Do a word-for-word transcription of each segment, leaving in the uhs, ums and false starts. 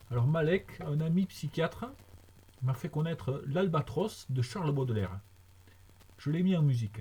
Alors Malek, un ami psychiatre, m'a fait connaître l'Albatros de Charles Baudelaire. Je l'ai mis en musique.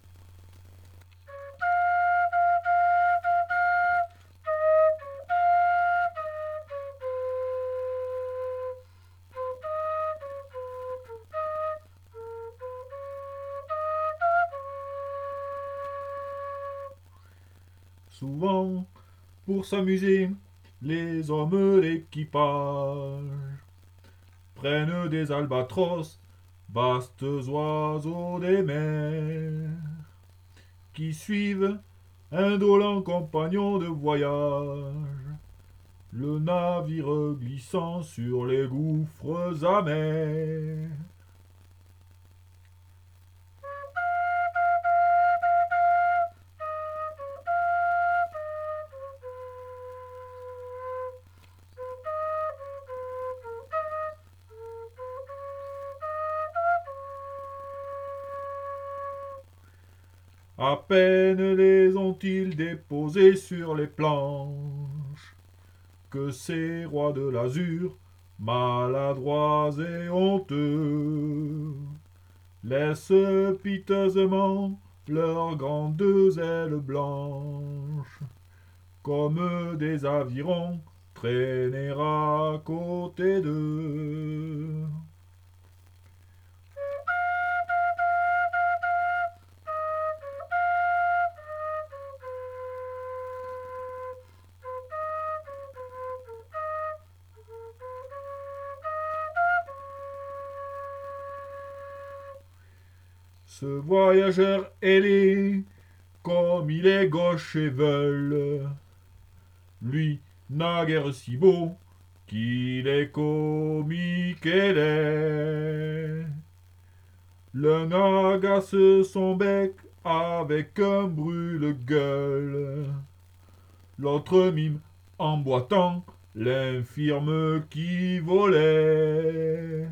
Souvent, pour s'amuser, les hommes d'équipage prennent des albatros, vastes oiseaux des mers, qui suivent, indolents compagnons de voyage, le navire glissant sur les gouffres amers. À peine les ont-ils déposés sur les planches que ces rois de l'azur, maladroits et honteux, laissent piteusement leurs grandes ailes blanches, comme des avirons, traîner à côté d'eux. Ce voyageur ailé, comme il est gauche et veule, lui n'a guère si beau qu'il est comique et laid. L'un agace son bec avec un brûle-gueule, l'autre mime en boitant l'infirme qui volait.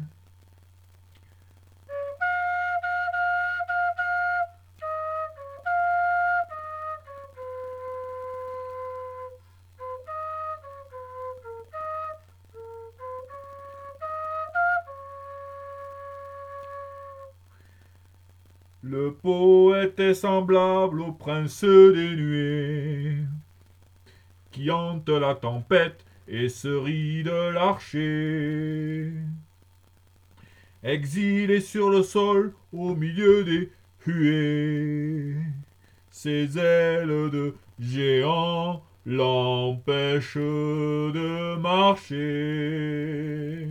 Le poète est semblable au prince des nuées, qui hante la tempête et se rit de l'archer. Exilé sur le sol au milieu des huées, ses ailes de géant l'empêchent de marcher.